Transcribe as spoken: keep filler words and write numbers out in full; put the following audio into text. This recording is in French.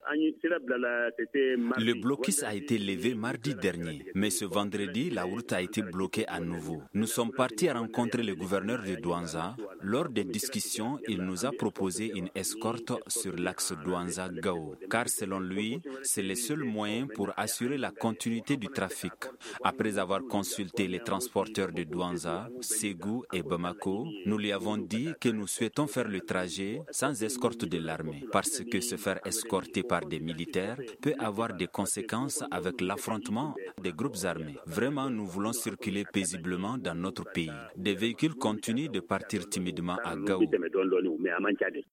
Le blocus a été levé mardi dernier, mais ce vendredi, la route a été bloquée à nouveau. Nous sommes partis rencontrer le gouverneur de Douanza. Lors des discussions, il nous a proposé une escorte sur l'axe Douanza-Gao, car selon lui, c'est le seul moyen pour assurer la continuité du trafic. Après avoir consulté les transporteurs de Douanza, Ségou et Bamako, nous lui avons dit que nous souhaitons faire le trajet sans escorte de l'armée, parce que se faire escorter par des militaires peut avoir des conséquences avec l'affrontement des groupes armés. Vraiment, nous voulons circuler paisiblement dans notre pays. Des véhicules continuent de partir timidement à Gao.